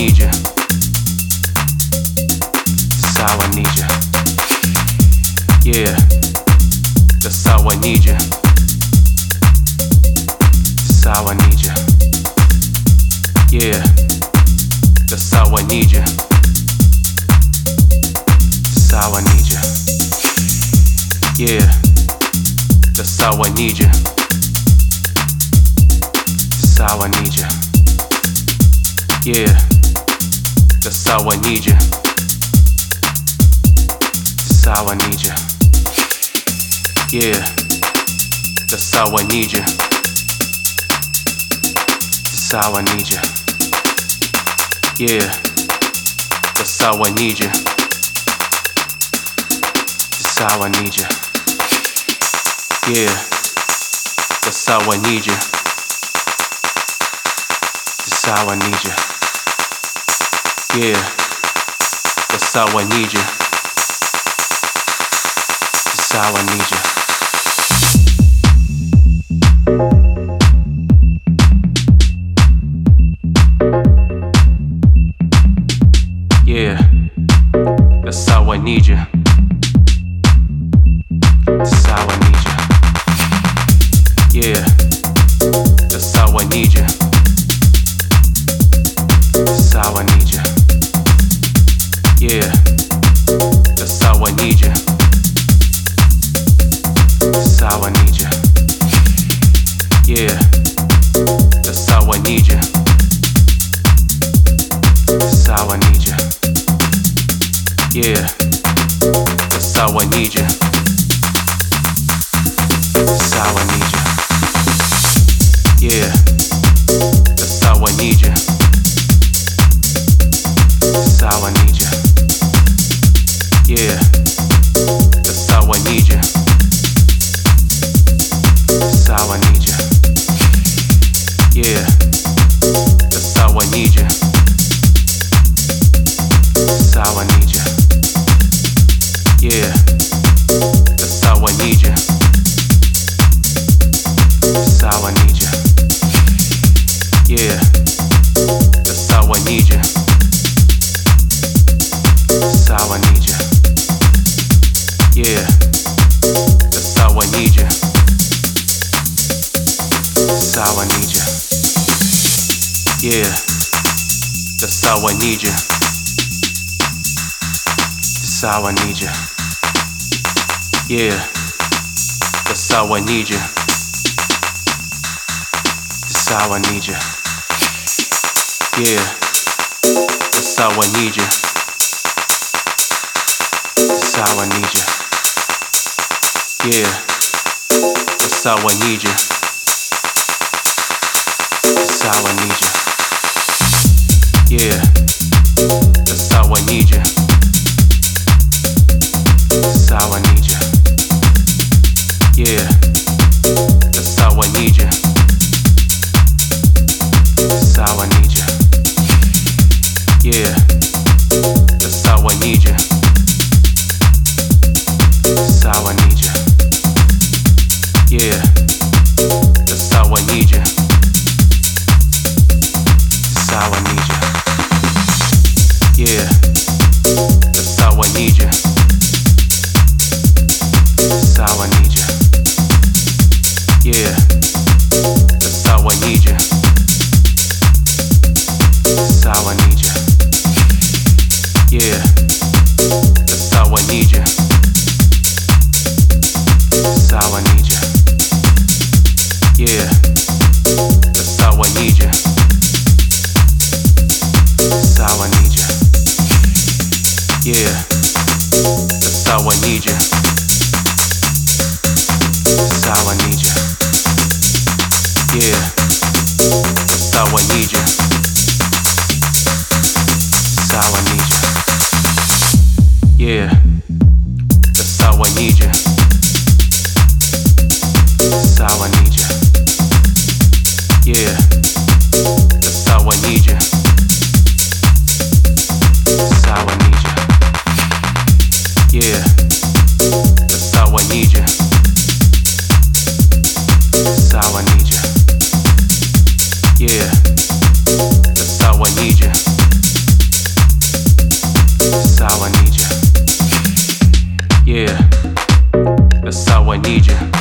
need you. That's how I need you. Yeah, that's how I need you. That's how I need you. Yeah, that's how I need you. That's how I need you. Yeah, that's how I need you. That's how I need you. Yeah, that's how I need you. That's how I need you. Yeah, that's how I need you. That's how I need you. Yeah, that's how I need you. That's how I need you. Yeah, that's how I need you. That's how I need you. Yeah, that's how I need you. That's how I need you. Yeah, that's how I need you. That's how I need you. Yeah, that's how I need you. That's how I need you. Yeah, that's how I need you. That's how I need you. Yeah, that's how I need you. That's how I need you. Yeah, that's how I need you. That's how I need you. Yeah, that's how I need you. That's how I need you. Yeah, that's how I need you. That's how I need you. Yeah, that's how I need you. That's how I need you. Yeah, that's how I need you. That's how I need you. Yeah, that's how I need you. That's how I need you. Yeah, that's how I need you. That's how I need you. Yeah, that's how I need you. That's how I need you. Yeah, that's how I need you. That's how I need you. Yeah, that's how I need you. That's how I need you. Yeah, that's how I need you. That's how I need you. Yeah, that's how I need you. That's how I need you. Yeah, that's how I need you. That's how I need you. Yeah, that's how I need you. That's how I need you. Yeah, that's how I need you. That's how I need you. Yeah, that's how I need you. That's how I need you. Yeah, that's how I need you. That's how I need you. Yeah, that's how I need you. That's how I need you. Yeah, that's how I need you. That's how I need you. Yeah, that's how I need you. That's how I need you. Yeah, that's how I need you. That's how I need you. Yeah, that's how I need you. That's how I need you. Yeah, that's how I need you. That's how I need you. Yeah, that's how I need you. That's how I need you. Yeah, that's how I need you. I need you.